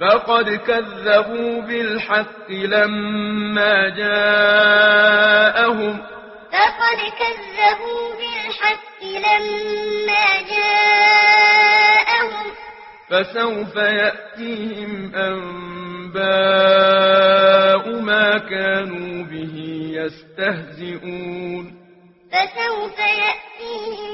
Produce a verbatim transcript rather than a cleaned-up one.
فقد كذبوا بالحق لما جاءهم فقد كذبوا بالحق لما جاءهم فسوف يأتيهم أنباء ما كانوا به يستهزئون فسوف يأتيهم